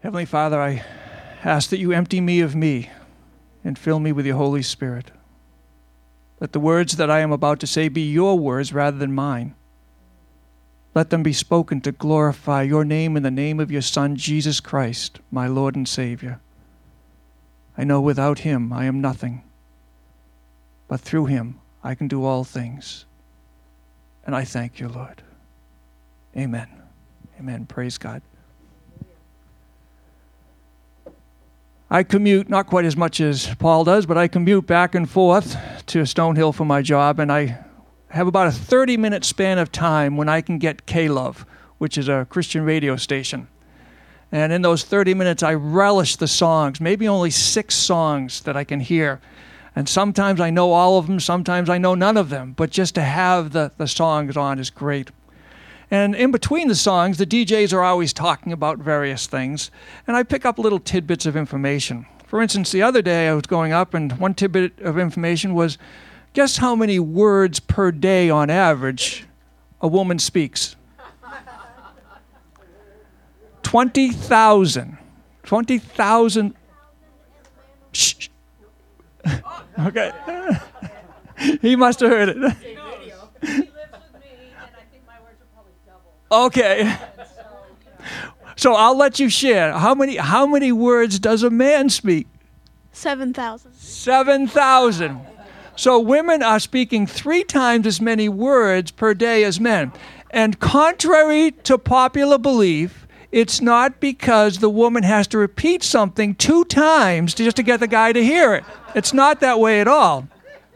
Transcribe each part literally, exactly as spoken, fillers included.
Heavenly Father, I ask that you empty me of me and fill me with your Holy Spirit. Let the words that I am about to say be your words rather than mine. Let them be spoken to glorify your name in the name of your Son, Jesus Christ, my Lord and Savior. I know without him I am nothing, but through him I can do all things. And I thank you, Lord. Amen. Amen. Praise God. I commute, not quite as much as Paul does, but I commute back and forth to Stonehill for my job, and I have about a thirty-minute span of time when I can get K-Love, which is a Christian radio station. And in those thirty minutes, I relish the songs, maybe only six songs that I can hear. And sometimes I know all of them, sometimes I know none of them, but just to have the, the songs on is great. And in between the songs, the D Js are always talking about various things, and I pick up little tidbits of information. For instance, the other day I was going up, and one tidbit of information was, guess how many words per day on average a woman speaks? twenty thousand. twenty thousand. Shh. Okay. He must have heard it. Okay. So I'll let you share. How many how many words does a man speak? Seven thousand. Seven thousand. So women are speaking three times as many words per day as men. And contrary to popular belief, it's not because the woman has to repeat something two times just to get the guy to hear it. It's not that way at all.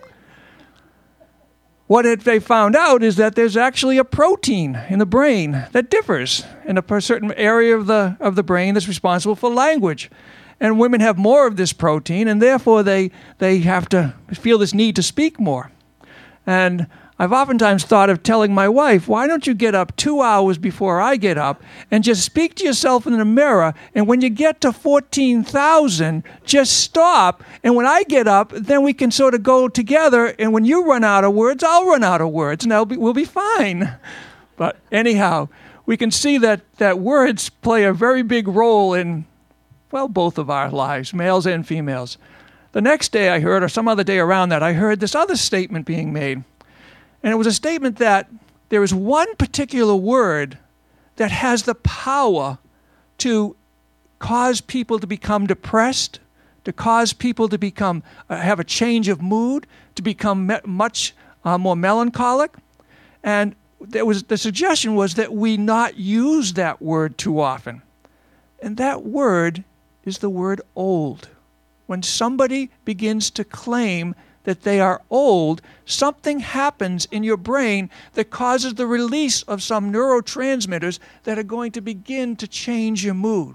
What it, they found out is that there's actually a protein in the brain that differs in a certain area of the of the brain that's responsible for language. And women have more of this protein, and therefore they, they have to feel this need to speak more. And I've oftentimes thought of telling my wife, why don't you get up two hours before I get up and just speak to yourself in the mirror, and when you get to fourteen thousand, just stop, and when I get up, then we can sort of go together, and when you run out of words, I'll run out of words, and I'll be, we'll be fine. But anyhow, we can see that, that words play a very big role in, well, both of our lives, males and females. The next day I heard, or some other day around that, I heard this other statement being made. And it was a statement that there is one particular word that has the power to cause people to become depressed, to cause people to become uh, have a change of mood, to become me- much uh, more melancholic. And there was the suggestion was that we not use that word too often. And that word is the word old. When somebody begins to claim that they are old, something happens in your brain that causes the release of some neurotransmitters that are going to begin to change your mood.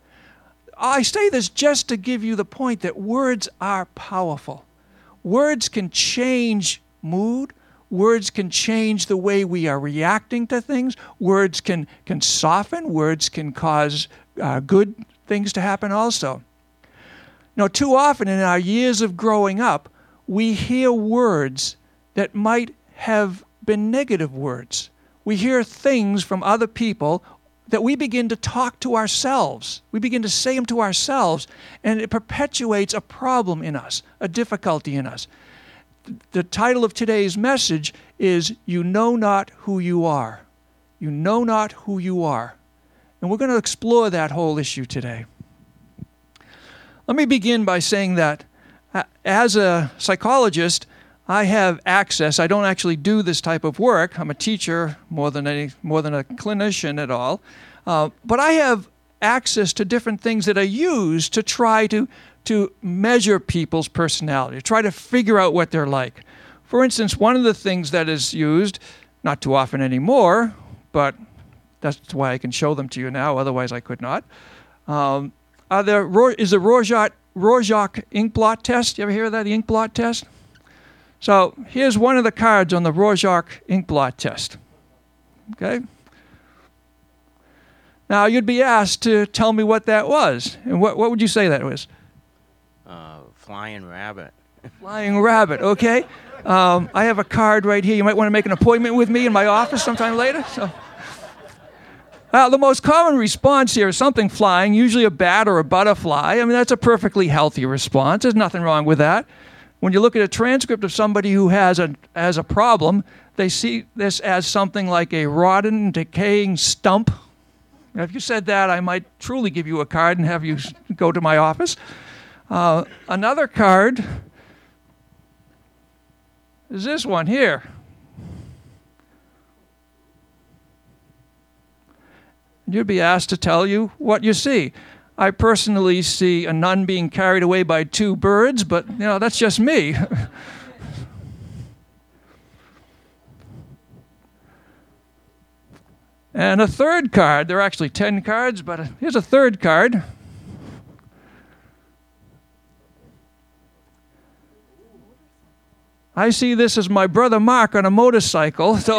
I say this just to give you the point that words are powerful. Words can change mood. Words can change the way we are reacting to things. Words can, can soften. Words can cause uh, good things to happen also. You know, too often in our years of growing up, we hear words that might have been negative words. We hear things from other people that we begin to talk to ourselves. We begin to say them to ourselves, and it perpetuates a problem in us, a difficulty in us. The title of today's message is, You Know Not Who You Are. You know not who you are. And we're going to explore that whole issue today. Let me begin by saying that as a psychologist, I have access. I don't actually do this type of work. I'm a teacher more than any, more than a clinician at all. Uh, but I have access to different things that I use to try to, to measure people's personality, to try to figure out what they're like. For instance, one of the things that is used, not too often anymore, but that's why I can show them to you now, otherwise I could not, um, are there, is the Rorschach Rorschach ink blot test. You ever hear of that, the ink blot test? So here's one of the cards on the Rorschach ink blot test. Okay? Now you'd be asked to tell me what that was. And what, what would you say that was? Uh, flying rabbit. Flying rabbit, okay. Um, I have a card right here. You might want to make an appointment with me in my office sometime later. So, Uh, the most common response here is something flying, usually a bat or a butterfly. I mean, that's a perfectly healthy response. There's nothing wrong with that. When you look at a transcript of somebody who has a, has a problem, they see this as something like a rotten, decaying stump. Now, if you said that, I might truly give you a card and have you go to my office. Uh, another card is this one here. You'd be asked to tell you what you see. I personally see a nun being carried away by two birds, but, you know, that's just me. And a third card. There are actually ten cards, but here's a third card. I see this as my brother Mark on a motorcycle. So,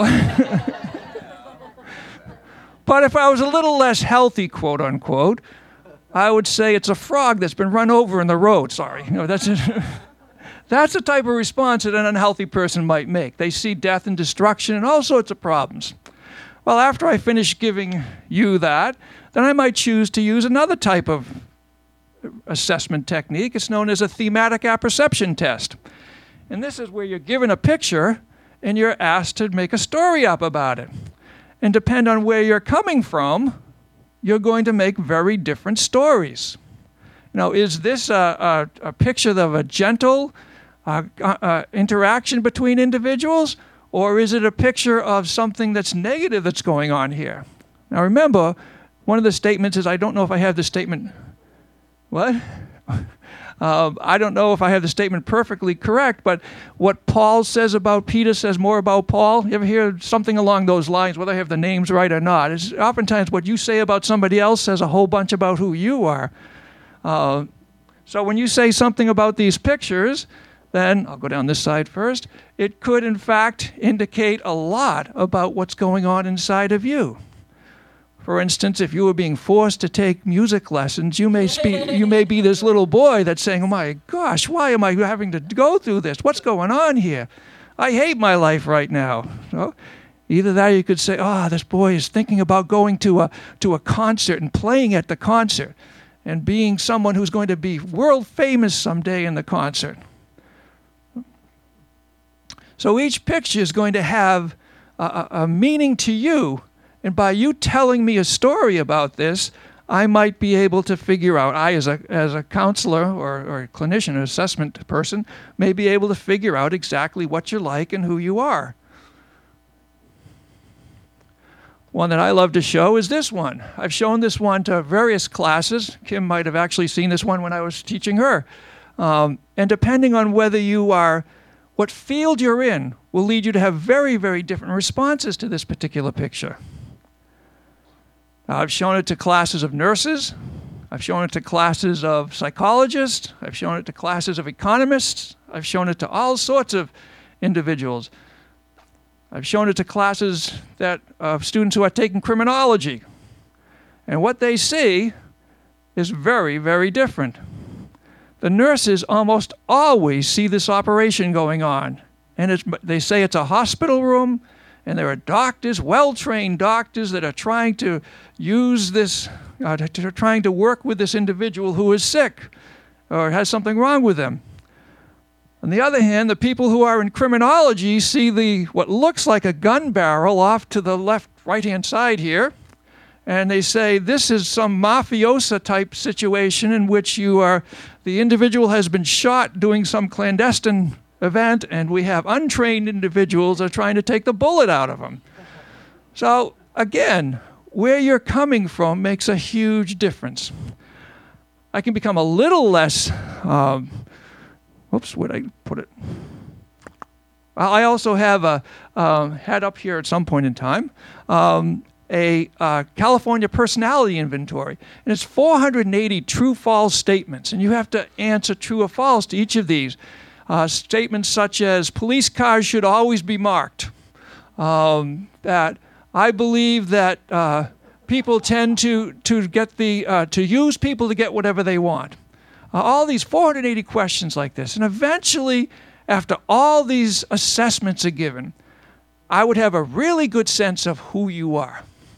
but if I was a little less healthy, quote unquote, I would say it's a frog that's been run over in the road. Sorry, you know, that's a, that's the type of response that an unhealthy person might make. They see death and destruction and all sorts of problems. Well, after I finish giving you that, then I might choose to use another type of assessment technique. It's known as a thematic apperception test. And this is where you're given a picture and you're asked to make a story up about it. And depend on where you're coming from, you're going to make very different stories. Now, is this a, a, a picture of a gentle uh, uh, interaction between individuals? Or is it a picture of something that's negative that's going on here? Now remember, one of the statements is, I don't know if I have the statement, what? uh, I don't know if I have the statement perfectly correct, but what Paul says about Peter says more about Paul. You ever hear something along those lines, whether I have the names right or not? It's oftentimes what you say about somebody else says a whole bunch about who you are. Uh, so when you say something about these pictures, then, I'll go down this side first, it could in fact indicate a lot about what's going on inside of you. For instance, if you were being forced to take music lessons, you may, spe- you may be this little boy that's saying, oh my gosh, why am I having to go through this? What's going on here? I hate my life right now. So, either that or you could say, oh, this boy is thinking about going to a, to a concert and playing at the concert and being someone who's going to be world famous someday in the concert. So each picture is going to have a, a meaning to you, and by you telling me a story about this, I might be able to figure out, I as a as a counselor or, or a clinician, an assessment person, may be able to figure out exactly what you're like and who you are. One that I love to show is this one. I've shown this one to various classes. Kim might have actually seen this one when I was teaching her. Um, and depending on whether you are what field you're in will lead you to have very, very different responses to this particular picture. Now, I've shown it to classes of nurses. I've shown it to classes of psychologists. I've shown it to classes of economists. I've shown it to all sorts of individuals. I've shown it to classes that of students who are taking criminology. And what they see is very, very different. The nurses almost always see this operation going on. And it's, they say it's a hospital room, and there are doctors, well-trained doctors, that are trying to use this, uh, to, to, trying to work with this individual who is sick or has something wrong with them. On the other hand, the people who are in criminology see the what looks like a gun barrel off to the left, right-hand side here, and they say this is some mafiosa type situation in which you are, the individual has been shot doing some clandestine event, and we have untrained individuals that are trying to take the bullet out of them. So again, where you're coming from makes a huge difference. I can become a little less, um, whoops, where'd I put it? I also have a, um, had up here at some point in time, um, a uh, California personality inventory. And it's four hundred eighty true-false statements. And you have to answer true or false to each of these. Uh, statements such as, police cars should always be marked. Um, that I believe that uh, people tend to, to, get the, uh, to use people to get whatever they want. Uh, all these four hundred eighty questions like this. And eventually, after all these assessments are given, I would have a really good sense of who you are.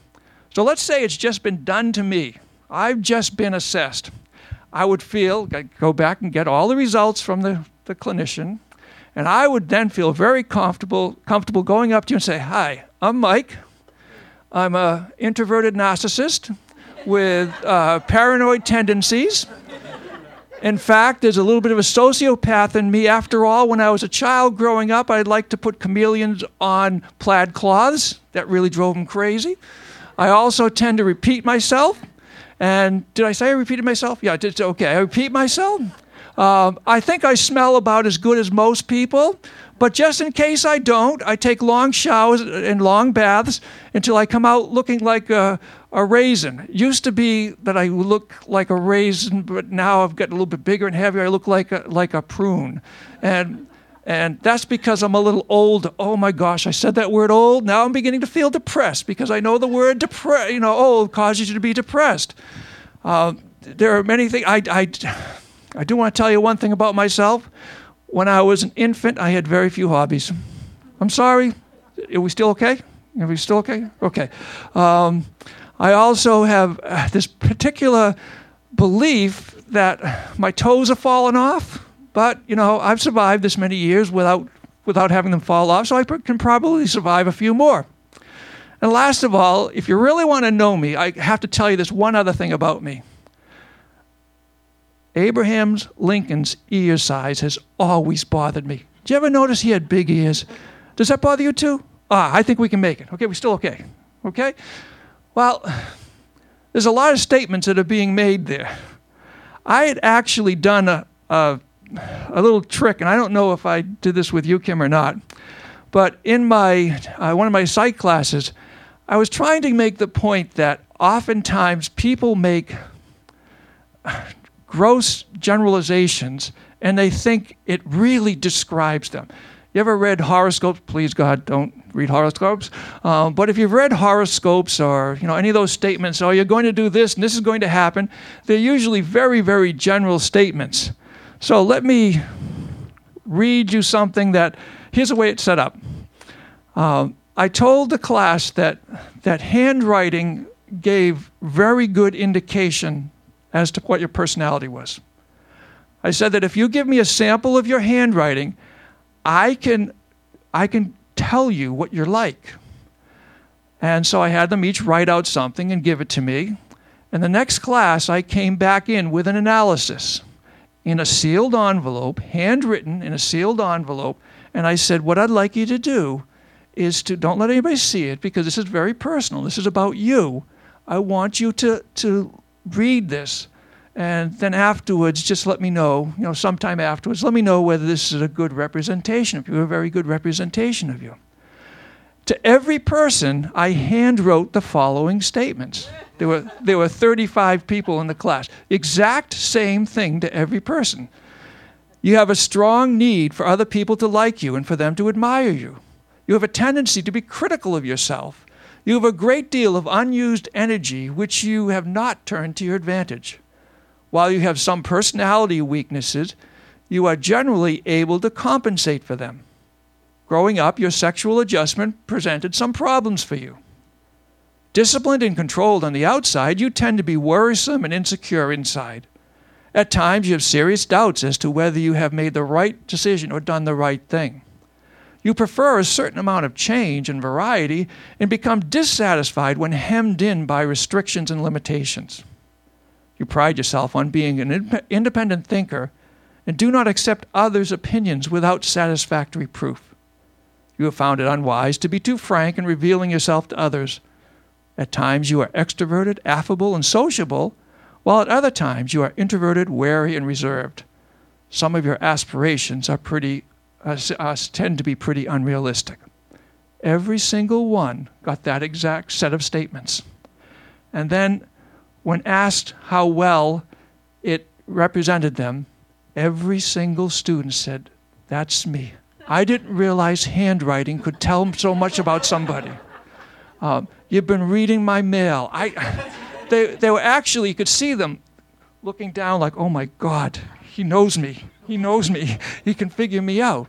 So let's say it's just been done to me. I've just been assessed. I would feel, I'd go back and get all the results from the, the clinician, and I would then feel very comfortable, comfortable going up to you and say, hi, I'm Mike. I'm an introverted narcissist with uh, paranoid tendencies. In fact, there's a little bit of a sociopath in me. After all, when I was a child growing up, I'd like to put chameleons on plaid cloths. That really drove them crazy. I also tend to repeat myself. And did I say I repeated myself? Yeah, I did. Okay, I repeat myself. Um, I think I smell about as good as most people. But just in case I don't, I take long showers and long baths until I come out looking like a, a raisin. It used to be that I look like a raisin, but now I've gotten a little bit bigger and heavier. I look like a, like a prune. And and that's because I'm a little old. Oh my gosh, I said that word old. Now I'm beginning to feel depressed because I know the word depre- you know, old causes you to be depressed. Uh, there are many things. I, I, I do want to tell you one thing about myself. When I was an infant, I had very few hobbies. I'm sorry. Are we still okay? Are we still okay? Okay. Um, I also have uh, this particular belief that my toes have fallen off, but, you know, I've survived this many years without without having them fall off, so I can probably survive a few more. And last of all, if you really want to know me, I have to tell you this one other thing about me. Abraham Lincoln's ear size has always bothered me. Did you ever notice he had big ears? Does that bother you too? Ah, I think we can make it. Okay, we're still okay. Okay? Well, there's a lot of statements that are being made there. I had actually done a, a, a little trick, and I don't know if I did this with you, Kim, or not, but in my uh, one of my psych classes, I was trying to make the point that oftentimes people make gross generalizations, and they think it really describes them. You ever read horoscopes? Please, God, don't read horoscopes. Um, but if you've read horoscopes or you know any of those statements, oh, you're going to do this and this is going to happen, they're usually very, very general statements. So let me read you something that, here's the way it's set up. Um, I told the class that that handwriting gave very good indication as to what your personality was. I said that if you give me a sample of your handwriting, I can I can tell you what you're like. And so I had them each write out something and give it to me. And the next class, I came back in with an analysis in a sealed envelope, handwritten in a sealed envelope, and I said, what I'd like you to do is to, don't let anybody see it because this is very personal. This is about you. I want you to to read this, and then afterwards, just let me know, you know, sometime afterwards, let me know whether this is a good representation of you, a very good representation of you. To every person, I hand wrote the following statements. There were there were thirty-five people in the class. Exact same thing to every person. You have a strong need for other people to like you and for them to admire you. You have a tendency to be critical of yourself. You have a great deal of unused energy which you have not turned to your advantage. While you have some personality weaknesses, you are generally able to compensate for them. Growing up, your sexual adjustment presented some problems for you. Disciplined and controlled on the outside, you tend to be worrisome and insecure inside. At times, you have serious doubts as to whether you have made the right decision or done the right thing. You prefer a certain amount of change and variety and become dissatisfied when hemmed in by restrictions and limitations. You pride yourself on being an in- independent thinker and do not accept others' opinions without satisfactory proof. You have found it unwise to be too frank in revealing yourself to others. At times you are extroverted, affable, and sociable, while at other times you are introverted, wary, and reserved. Some of your aspirations are pretty Uh, uh, tend to be pretty unrealistic. Every single one got that exact set of statements. And then when asked how well it represented them, every single student said, that's me. I didn't realize handwriting could tell so much about somebody. Um, you've been reading my mail. I, they, they were actually, you could see them looking down like, oh my God, he knows me. He knows me. He can figure me out.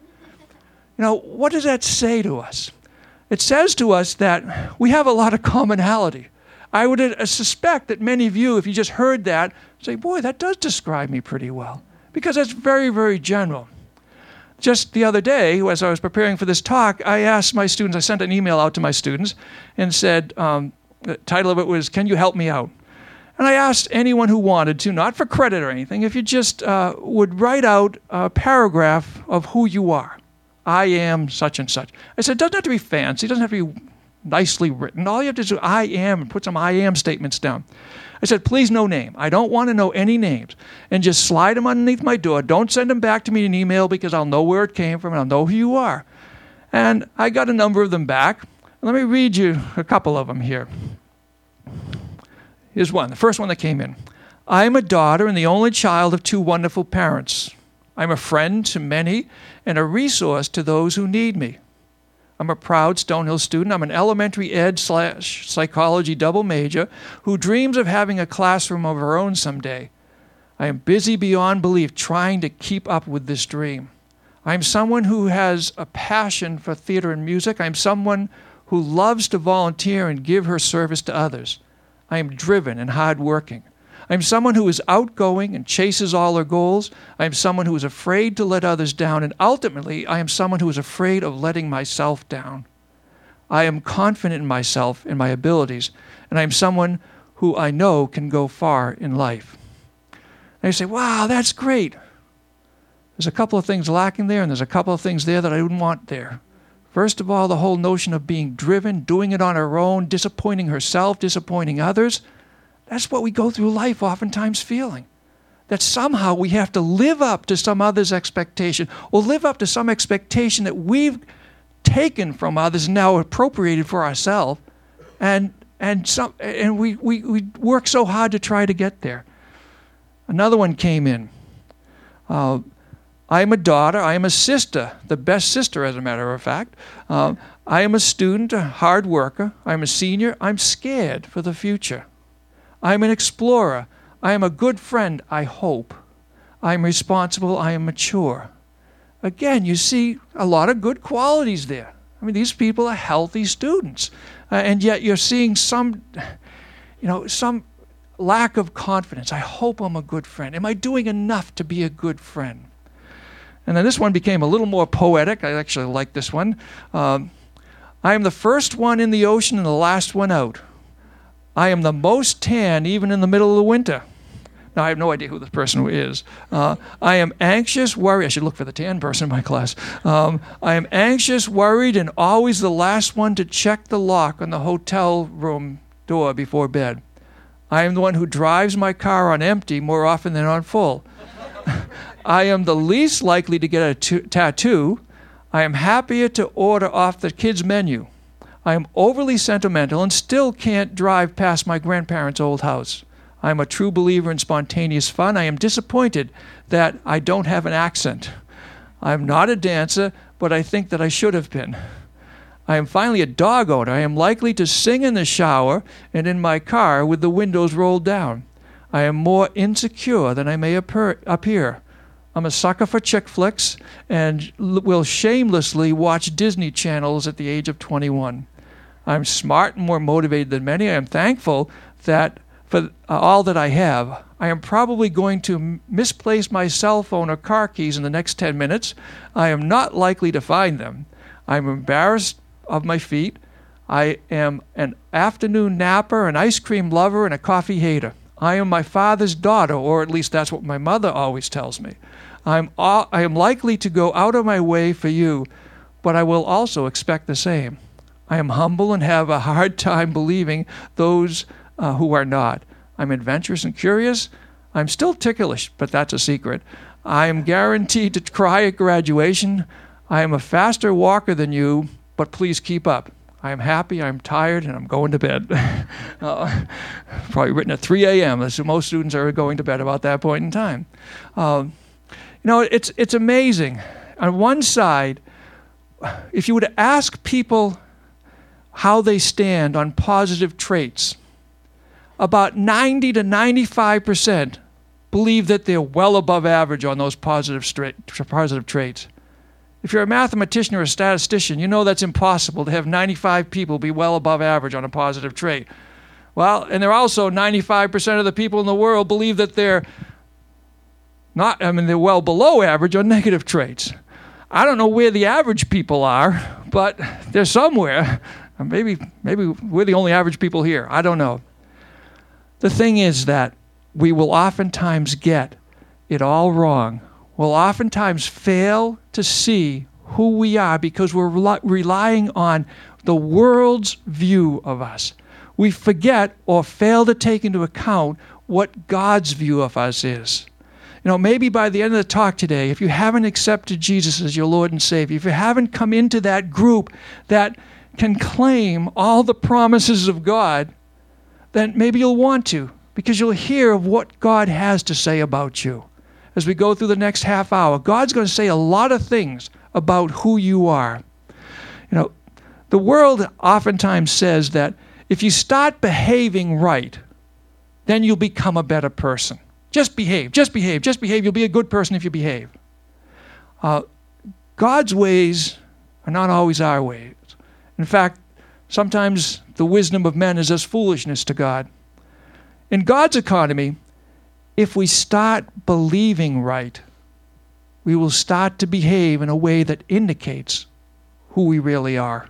You know, what does that say to us? It says to us that we have a lot of commonality. I would uh, suspect that many of you, if you just heard that, say, boy, that does describe me pretty well, because that's very, very general. Just the other day, as I was preparing for this talk, I asked my students, I sent an email out to my students and said, um, the title of it was, Can You Help Me Out? And I asked anyone who wanted to, not for credit or anything, if you just uh, would write out a paragraph of who you are. I am such and such. I said, it doesn't have to be fancy. It doesn't have to be nicely written. All you have to do is I am and put some I am statements down. I said, please no name. I don't want to know any names. And just slide them underneath my door. Don't send them back to me in an email because I'll know where it came from and I'll know who you are. And I got a number of them back. Let me read you a couple of them here. Here's one, the first one that came in. I am a daughter and the only child of two wonderful parents. I'm a friend to many and a resource to those who need me. I'm a proud Stonehill student. I'm an elementary ed slash psychology double major who dreams of having a classroom of her own someday. I am busy beyond belief trying to keep up with this dream. I'm someone who has a passion for theater and music. I'm someone who loves to volunteer and give her service to others. I am driven and hardworking. I'm someone who is outgoing and chases all her goals. I am someone who is afraid to let others down. And ultimately, I am someone who is afraid of letting myself down. I am confident in myself and my abilities. And I am someone who I know can go far in life. And you say, wow, that's great. There's a couple of things lacking there, and there's a couple of things there that I wouldn't want there. First of all, the whole notion of being driven, doing it on her own, disappointing herself, disappointing others. That's what we go through life oftentimes feeling. That somehow we have to live up to some other's expectation or live up to some expectation that we've taken from others and now appropriated for ourselves. And and some and we, we, we work so hard to try to get there. Another one came in. Uh, I am a daughter. I am a sister, the best sister, as a matter of fact. Uh, I am a student, a hard worker. I'm a senior. I'm scared for the future. I'm an explorer. I am a good friend, I hope. I'm responsible. I am mature. Again, you see a lot of good qualities there. I mean, these people are healthy students. Uh, and yet you're seeing some, you know, some lack of confidence. I hope I'm a good friend. Am I doing enough to be a good friend? And then this one became a little more poetic. I actually like this one. Um, I am the first one in the ocean and the last one out. I am the most tan even in the middle of the winter. Now, I have no idea who this person is. Uh, I am anxious, worried. I should look for the tan person in my class. Um, I am anxious, worried, and always the last one to check the lock on the hotel room door before bed. I am the one who drives my car on empty more often than on full. I am the least likely to get a t- tattoo. I am happier to order off the kids' menu. I am overly sentimental and still can't drive past my grandparents' old house. I am a true believer in spontaneous fun. I am disappointed that I don't have an accent. I am not a dancer, but I think that I should have been. I am finally a dog owner. I am likely to sing in the shower and in my car with the windows rolled down. I am more insecure than I may appear. appear. I'm a sucker for chick flicks and l- will shamelessly watch Disney channels at the age of twenty-one. I'm smart and more motivated than many. I am thankful that for uh, all that I have. I am probably going to m- misplace my cell phone or car keys in the next ten minutes. I am not likely to find them. I'm embarrassed of my feet. I am an afternoon napper, an ice cream lover, and a coffee hater. I am my father's daughter, or at least that's what my mother always tells me. I'm all, I am likely to go out of my way for you, but I will also expect the same. I am humble and have a hard time believing those uh, who are not. I'm adventurous and curious. I'm still ticklish, but that's a secret. I am guaranteed to cry at graduation. I am a faster walker than you, but please keep up. I am happy, I'm tired, and I'm going to bed. uh, probably written at three a.m. Most students are going to bed about that point in time. Uh, you know, it's it's amazing. On one side, if you were to ask people how they stand on positive traits, about ninety to ninety-five percent believe that they're well above average on those positive, straight, positive traits. If you're a mathematician or a statistician, you know that's impossible to have ninety-five people be well above average on a positive trait. Well, and they're also ninety-five percent of the people in the world believe that they're not, I mean, they're well below average on negative traits. I don't know where the average people are, but they're somewhere. Maybe, maybe we're the only average people here. I don't know. The thing is that we will oftentimes get it all wrong. We'll oftentimes fail to see who we are because we're rel- relying on the world's view of us. We forget or fail to take into account what God's view of us is. You know, maybe by the end of the talk today, if you haven't accepted Jesus as your Lord and Savior, if you haven't come into that group that can claim all the promises of God, then maybe you'll want to, because you'll hear of what God has to say about you. As we go through the next half hour, God's going to say a lot of things about who you are. You know, the world oftentimes says that if you start behaving right, then you'll become a better person. Just behave, just behave, just behave. You'll be a good person if you behave. Uh, God's ways are not always our ways. In fact, sometimes the wisdom of men is as foolishness to God. In God's economy, if we start believing right, we will start to behave in a way that indicates who we really are.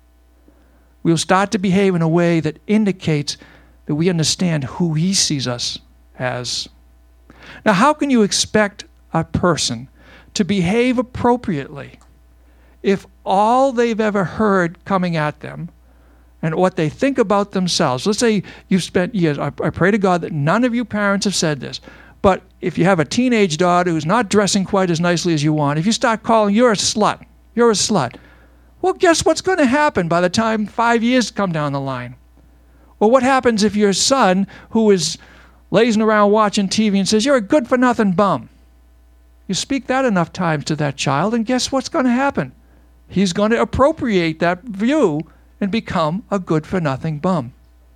We'll start to behave in a way that indicates that we understand who He sees us as. Now, how can you expect a person to behave appropriately if all they've ever heard coming at them and what they think about themselves? Let's say you've spent years, I, I pray to God that none of you parents have said this, but if you have a teenage daughter who's not dressing quite as nicely as you want, if you start calling, you're a slut, you're a slut, well, guess what's going to happen by the time five years come down the line? Or what happens if your son, who is lazing around watching T V and says, you're a good-for-nothing bum? You speak that enough times to that child, and guess what's going to happen? He's going to appropriate that view and become a good-for-nothing bum.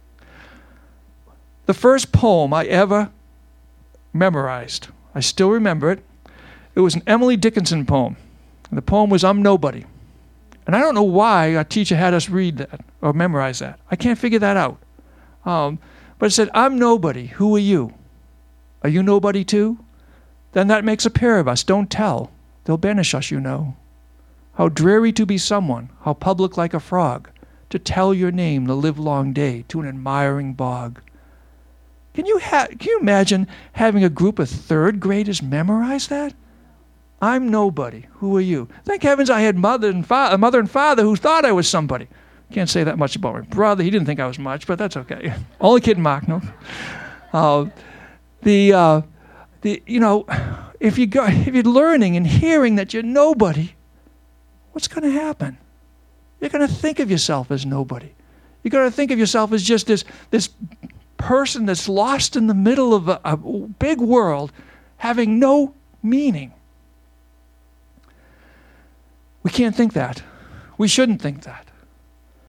The first poem I ever memorized, I still remember it. It was an Emily Dickinson poem. And the poem was I'm Nobody. And I don't know why our teacher had us read that or memorize that. I can't figure that out. Um, but it said, I'm nobody. Who are you? Are you nobody too? Then that makes a pair of us. Don't tell. They'll banish us, you know. How dreary to be someone, how public like a frog, to tell your name the livelong day to an admiring bog. Can you, ha- can you imagine having a group of third graders memorize that? I'm nobody. Who are you? Thank heavens I had mother and fa- a mother and father who thought I was somebody. Can't say that much about my brother. He didn't think I was much, but that's okay. Only kidding, Mark. No. Uh, the uh, the you know, if you go, if you're learning and hearing that you're nobody, what's going to happen? You're going to think of yourself as nobody. You're going to think of yourself as just this this person that's lost in the middle of a, a big world, having no meaning. We can't think that. We shouldn't think that.